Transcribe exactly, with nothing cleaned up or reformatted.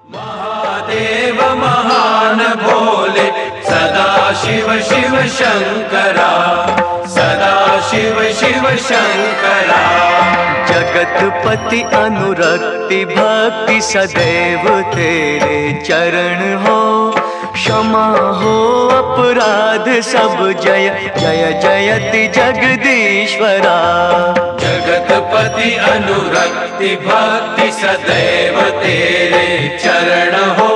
महादेव महान भोले सदा शिव शिव शंकरा, सदा शिव शिव शंकरा। जगतपति अनुरक्ति भक्ति सदैव तेरे चरण हो, क्षमा हो अपराध सब जय जय जयति जगदीश्वरा। जगतपति अनुरक्ति भक्ति सदैव तेरे चरण हो,